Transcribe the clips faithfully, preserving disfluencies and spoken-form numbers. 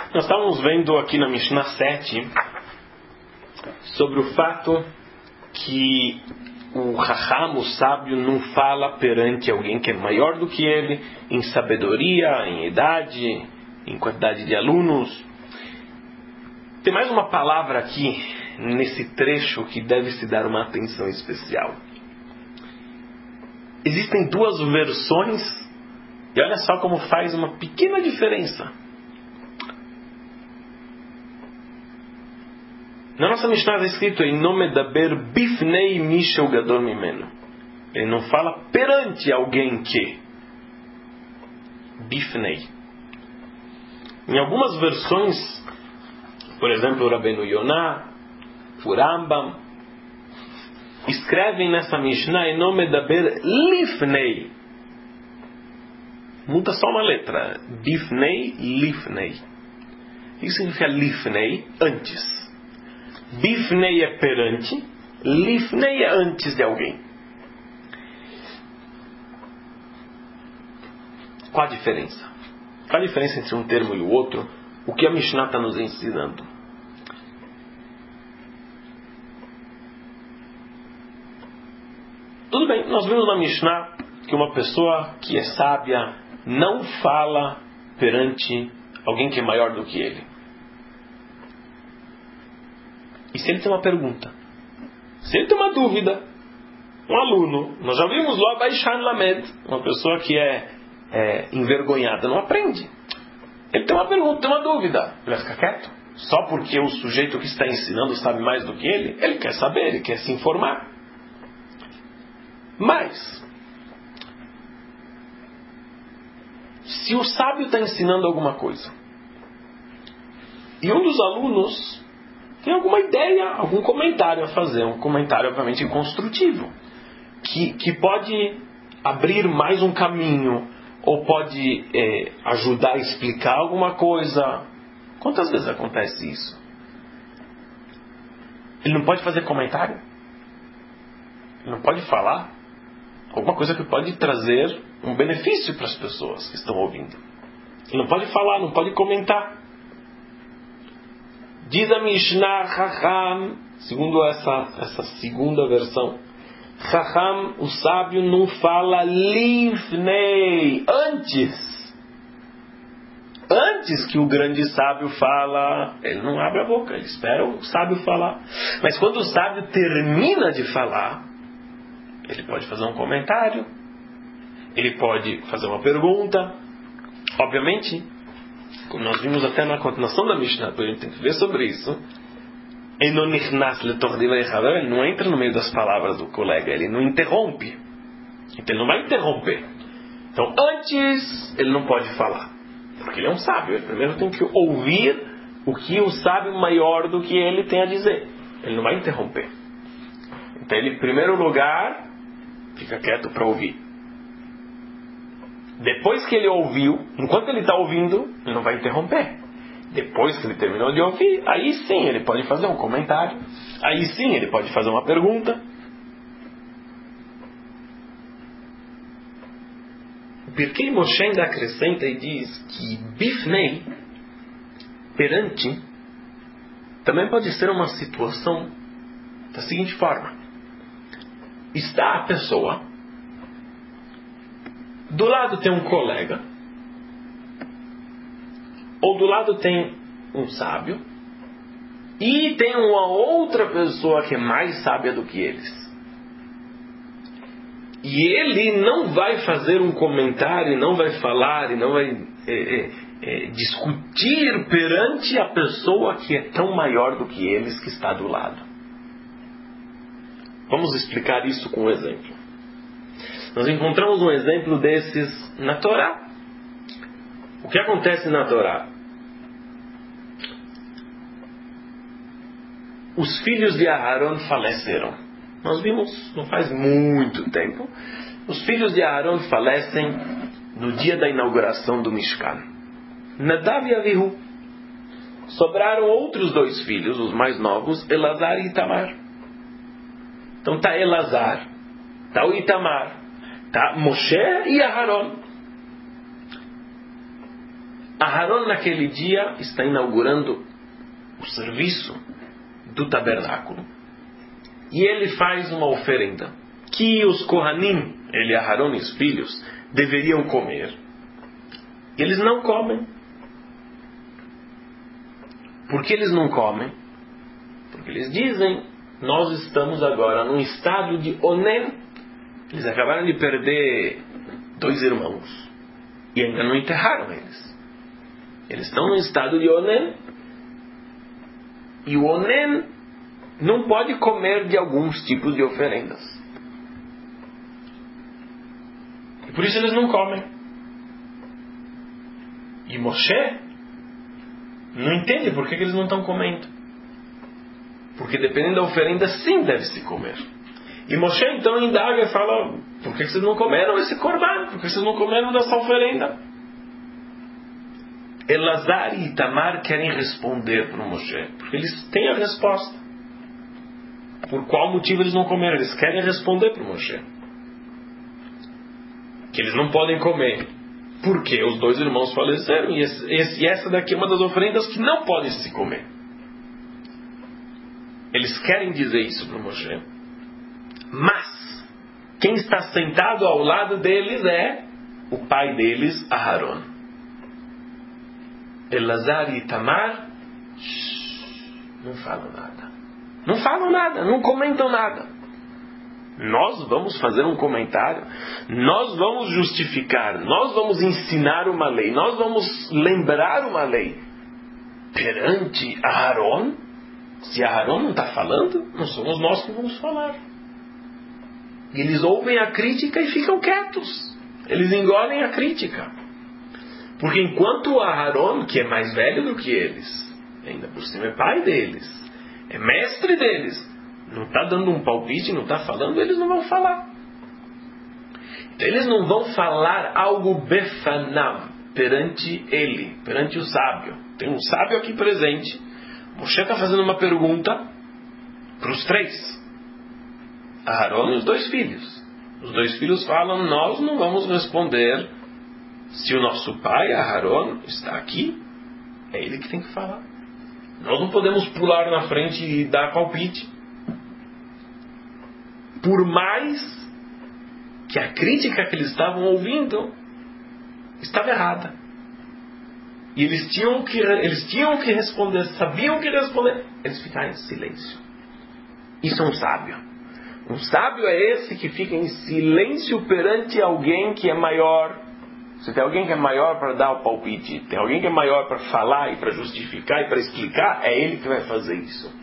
Nós estávamos vendo aqui na Mishnah sete sobre o fato que o Raham, o sábio, não fala perante alguém que é maior do que ele em sabedoria, em idade, em quantidade de alunos. Tem mais uma palavra aqui nesse trecho que deve se dar uma atenção especial. Existem duas versões e olha só como faz uma pequena diferença. Na nossa Mishnah está escrito em nome da ber bifnei mishel gadol mimeno. Ele não fala perante alguém que. Bifnei. Em algumas versões, por exemplo, o Rabbeinu Yonah, o Rambam, escrevem nessa Mishnah em nome da ber lifnei. Muda só uma letra. Bifnei, lifnei. O que significa lifnei? Antes. Bifnei é perante, lifnei é antes de alguém. Qual a diferença? Qual a diferença entre um termo e o outro? O que a Mishnah está nos ensinando? Tudo bem, nós vimos na Mishnah que uma pessoa que é sábia não fala perante alguém que é maior do que ele. E se ele tem uma pergunta? Se ele tem uma dúvida, um aluno, nós já vimos lá Baishan Lamed, uma pessoa que é, é envergonhada, não aprende. Ele tem uma pergunta, tem uma dúvida, ele vai ficar quieto? Só porque o sujeito que está ensinando sabe mais do que ele? Ele quer saber, ele quer se informar. Mas, se o sábio está ensinando alguma coisa, e um dos alunos tem alguma ideia, algum comentário a fazer, um comentário obviamente construtivo, que, que pode abrir mais um caminho, ou pode é, ajudar a explicar alguma coisa. Quantas vezes acontece isso? Ele não pode fazer comentário? Ele não pode falar alguma coisa que pode trazer um benefício para as pessoas que estão ouvindo? Ele não pode falar, não pode comentar. Diz a Mishnah Chacham, segundo essa, essa segunda versão, Chacham, o sábio, não fala lifnei, antes. Antes que o grande sábio fala, ele não abre a boca, ele espera o sábio falar. Mas quando o sábio termina de falar, ele pode fazer um comentário, ele pode fazer uma pergunta. Obviamente, como nós vimos até na continuação da Mishnah, a gente tem que ver sobre isso. Ele não entra no meio das palavras do colega, ele não interrompe. Então ele não vai interromper. Então antes ele não pode falar, porque ele é um sábio. Ele primeiro tem que ouvir o que o sábio maior do que ele tem a dizer. Ele não vai interromper. Então ele, em primeiro lugar, fica quieto para ouvir. Depois que ele ouviu, enquanto ele está ouvindo, ele não vai interromper. Depois que ele terminou de ouvir, aí sim ele pode fazer um comentário. Aí sim ele pode fazer uma pergunta. O Pirkei Moshe ainda acrescenta e diz que bifnei, perante, também pode ser uma situação da seguinte forma. Está a pessoa, do lado tem um colega, ou do lado tem um sábio, e tem uma outra pessoa que é mais sábia do que eles. E ele não vai fazer um comentário, não vai falar, e não vai é, é, é, discutir perante a pessoa que é tão maior do que eles, que está do lado. Vamos explicar isso com um exemplo. Nós encontramos um exemplo desses na Torá. O que acontece na Torá? Os filhos de Aharon faleceram. Nós vimos, não faz muito tempo, os filhos de Aharon falecem no dia da inauguração do Mishkan. Nadav e Avihu. Sobraram outros dois filhos, os mais novos, Elazar e Itamar. Então está Elazar, está o Itamar, está Moshe e Aharon. Aharon naquele dia está inaugurando o serviço do tabernáculo. E ele faz uma oferenda que os Kohanim, ele, Aharon e os filhos, deveriam comer. Eles não comem. Por que eles não comem? Porque eles dizem, nós estamos agora num estado de onen. Eles acabaram de perder dois irmãos e ainda não enterraram eles. Eles estão num estado de onen, e o onen não pode comer de alguns tipos de oferendas. E por isso eles não comem. E Moshe não entende por que eles não estão comendo. Porque dependendo da oferenda, sim, deve-se comer. E Moshe então indaga e fala, por que vocês não comeram esse corban? Por que vocês não comeram dessa oferenda? Elazar e Itamar querem responder para o Moshe, porque eles têm a resposta. Por qual motivo eles não comeram? Eles querem responder para o Moshe que eles não podem comer, porque os dois irmãos faleceram, e, esse, esse, e essa daqui é uma das oferendas que não pode se comer. Eles querem dizer isso para o Moshe, mas quem está sentado ao lado deles é o pai deles, Aharon. Elazar e Itamar não falam nada. Não falam nada, não comentam nada. Nós vamos fazer um comentário, nós vamos justificar, nós vamos ensinar uma lei, nós vamos lembrar uma lei perante Aharon. Se Aharon não está falando, não somos nós que vamos falar. E eles ouvem a crítica e ficam quietos. Eles engolem a crítica. Porque enquanto Aharon, que é mais velho do que eles, ainda por cima é pai deles, é mestre deles, não está dando um palpite, não está falando, eles não vão falar. Então, eles não vão falar algo befanam perante ele, perante o sábio. Tem um sábio aqui presente. Moshe está fazendo uma pergunta para os três, Aharon e os dois filhos. Os dois filhos falam, nós não vamos responder. Se o nosso pai, Aharon, está aqui, é ele que tem que falar. Nós não podemos pular na frente e dar palpite. Por mais que a crítica que eles estavam ouvindo estava errada. E eles tinham que, eles tinham que responder, sabiam que responder. Eles ficaram em silêncio. Isso é um sábio. Um sábio é esse que fica em silêncio perante alguém que é maior. Se tem alguém que é maior para dar o palpite, tem alguém que é maior para falar e para justificar e para explicar, é ele que vai fazer isso.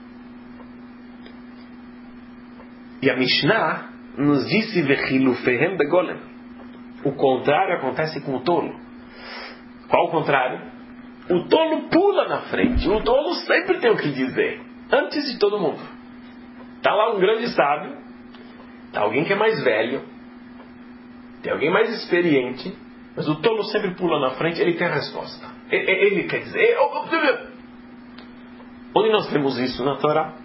E a Mishnah nos disse Vechilufehem begolem. O contrário acontece com o tolo. Qual o contrário? O tolo pula na frente. O tolo sempre tem o que dizer, antes de todo mundo. Está lá um grande sábio, está alguém que é mais velho, tem alguém mais experiente, mas o tolo sempre pula na frente, ele tem a resposta. Ele quer dizer... Onde nós temos isso na Torá?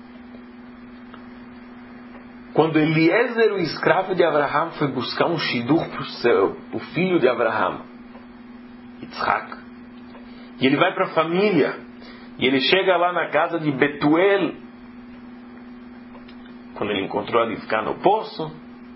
Quando Eliezer, o escravo de Abraham, foi buscar um shidur para o céu, o filho de Abraham, Yitzhak, e ele vai para a família, e ele chega lá na casa de Betuel, quando ele encontrou ali ficar no poço,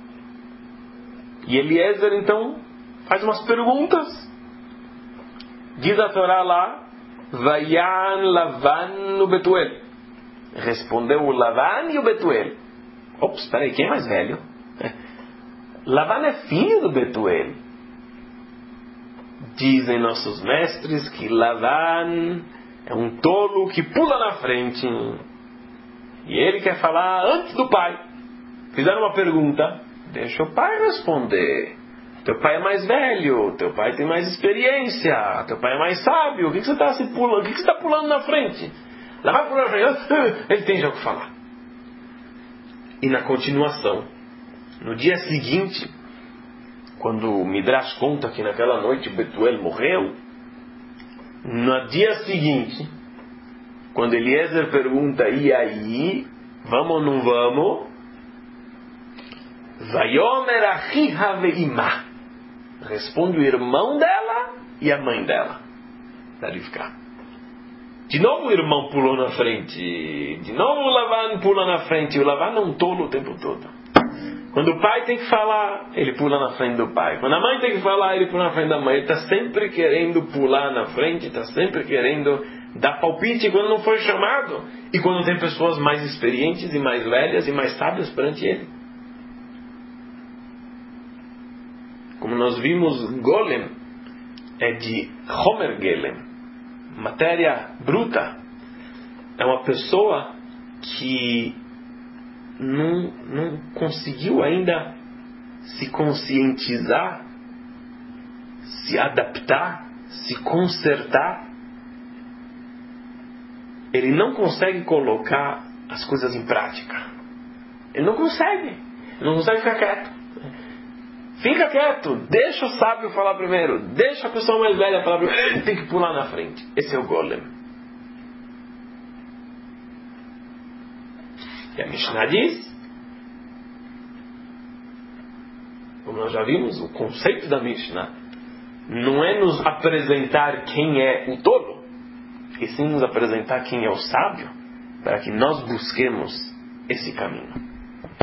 e Eliezer então faz umas perguntas. Diz a Torá lá, Vayan Lavan no Betuel. Respondeu o Lavan e o Betuel. Ops, espera aí, quem é mais velho? Lavan é filho do Betuel. Dizem nossos mestres que Lavan é um tolo que pula na frente. E ele quer falar antes do pai. Fizeram uma pergunta, deixa o pai responder. Teu pai é mais velho, teu pai tem mais experiência, teu pai é mais sábio. O que você está se pulando? O que você está pulando na frente? Lá vai pular na frente. Ele tem já o que falar. E na continuação, no dia seguinte, quando o Midrash conta que naquela noite Betuel morreu, no dia seguinte, quando Eliezer pergunta, e aí, vamos ou não vamos? Vayomer achiha veimah. Responde o irmão dela e a mãe dela. da Rivka. De novo o irmão pulou na frente. De novo o Lavan pula na frente. O Lavan é um tolo o tempo todo. Quando o pai tem que falar, ele pula na frente do pai. Quando a mãe tem que falar, ele pula na frente da mãe. Ele está sempre querendo pular na frente, está sempre querendo dar palpite quando não foi chamado. E quando tem pessoas mais experientes e mais velhas e mais sábias perante ele. Como nós vimos, Golem é de Homer Gelem, matéria bruta. É uma pessoa que não, não conseguiu ainda se conscientizar, se adaptar, se consertar. Ele não consegue colocar as coisas em prática. Ele não consegue. Ele não consegue ficar quieto. Fica quieto. Deixa o sábio falar primeiro. Deixa a pessoa mais velha falar primeiro. Ele tem que pular na frente. Esse é o Golem. E a Mishnah diz, como nós já vimos, o conceito da Mishnah não é nos apresentar quem é o tolo, e sim nos apresentar quem é o sábio, para que nós busquemos esse caminho.